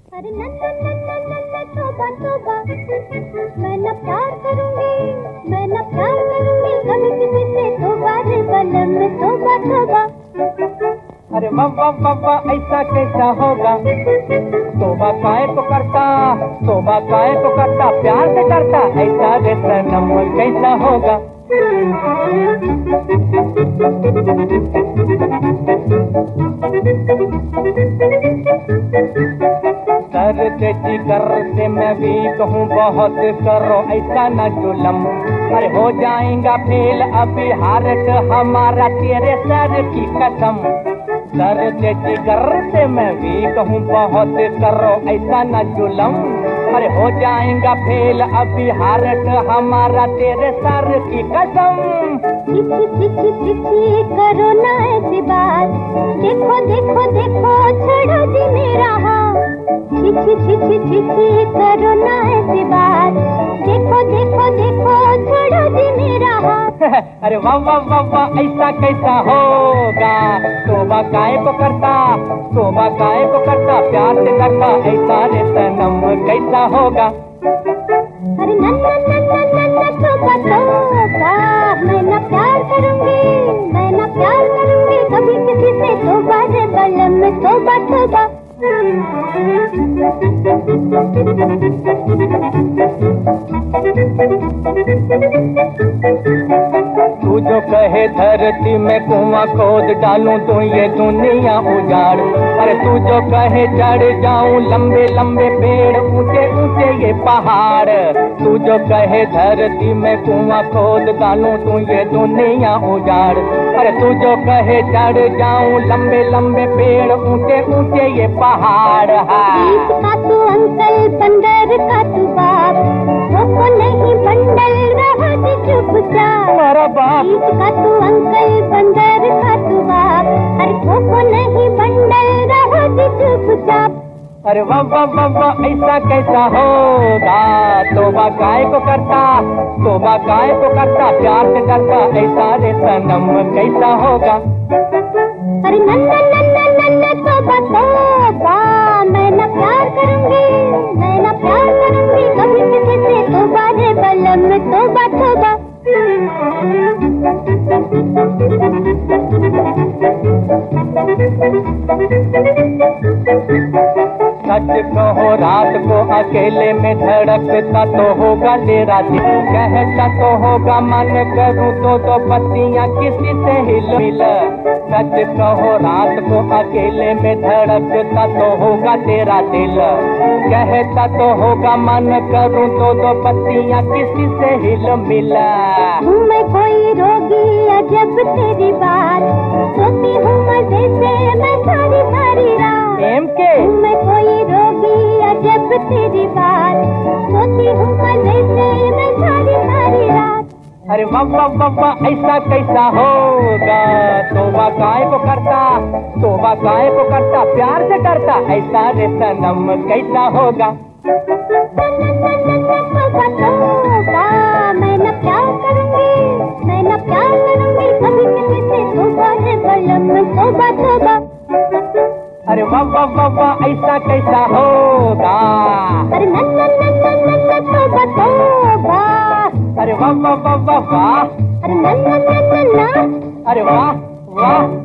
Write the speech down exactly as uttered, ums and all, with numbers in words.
अरे नन्ना नन्ना नन्ना तौबा तौबा, मैं न प्यार करूंगी, मैं न प्यार करूंगी कभी किसी से, तौबा रे बलम तौबा तौबा। अरे वाह वाह वाह वाह, ऐसा कैसा होगा, तौबा काहे को करता, तौबा काहे को करता, प्यार से करता, ऐसा रे सनम कैसा होगा। सर से जिगर से मैं भी कहूँ बहुत करो ऐसा न जुलम, अरे हो जाएगा फेल अभी हार्ट हमारा तेरे सर की कसम। सर से जिगर से मैं भी कहूँ बहुत करो ऐसा न जुलम, अरे हो जाएगा फेल अभी हार्ट हमारा तेरे सर की कसम। चिची चिची चिची करो ना ऐसी बात, देखो देखो देखो छोड़ो जी मेरा हाथ। चिची चिची चिची करो ना ऐसी बात, देखो देखो देखो छोड़ो जी मेरा हाथ। अरे वाह वाह वाह वाह, ऐसा कैसा होगा, तौबा काहे को करता, तौबा काहे को करता, प्यार से करता, ऐसा रे सनम कैसा होगा। अरे नन्ना नन्ना नन्ना तौबा तौबा, मैं न प्यार करूंगी, मैं न प्यार करूंगी कभी किसी से, तौबा रे बलम तौबा तौबा। तू जो कहे धरती में कुआं खोद डालूं तो ये दुनिया उजाड़, अरे तू जो कहे चढ़ जाऊं लंबे लंबे पेड़ ऊंचे ऊंचे ये पहाड़, तू जो कहे धरती में कुआं खोद डालूं तो ये दुनिया उजाड़, अरे तू जो कहे चढ़ जाऊं लंबे लंबे पेड़ ऊंचे ऊंचे ये पहाड़ है। का तू अंकल बंदर का तू बाप, वो नहीं बंडल रहा चुपचाप। मेरा बाप का तू अंकल बंदर का तू बाप, अरे वो नहीं बंडल रहा चुपचाप। अरे वाह वाह वाह वाह, ऐसा कैसा होगा, तौबा काहे को करता, तौबा काहे को करता, प्यार से करता, ऐसा रे सनम कैसा होगा। अरे नन्ना नन्ना नन्ना तौबा तौबा, मैं न प्यार करूंगी, मैं न प्यार करूंगी कभी किसी से, तौबा रे बलम तौबा तौबा। सच कहो रात को अकेले में धड़कता तो होगा तेरा दिल, कहता तो होगा मन करूं तो दो पत्तियां किसी से हिल मिल। सच कहो रात को अकेले में धड़कता तो होगा तेरा दिल, कहता तो होगा मन करूं तो दो पत्तियां किसी से हिल मिला। मैं कोई रोगी अजब तेरी बात, सोती हूँ मजे से मैं सारी सारी रात। एम के मैं कोई रोगी अजब तेरी बात, सोती हूँ मजे से मैं सारी सारी रात। अरे वाह वाह वाह वाह, ऐसा कैसा होगा, तौबा काहे को करता, तौबा काहे को करता, प्यार से करता, ऐसा रे सनम कैसा होगा। तौबा तौबा, मैं न प्यार करूंगी, मैं न प्यार करूंगी कभी किसी से, तौबा रे बलम तौबा तौबा। अरे वाह वाह वाह वाह, ऐसा कैसा होगा। अरे नन्ना नन्ना नन्ना तौबा तौबा, अरे वाह वाह वाह वाह वाह, अरे नन्ना नन्ना, अरे वाह वाह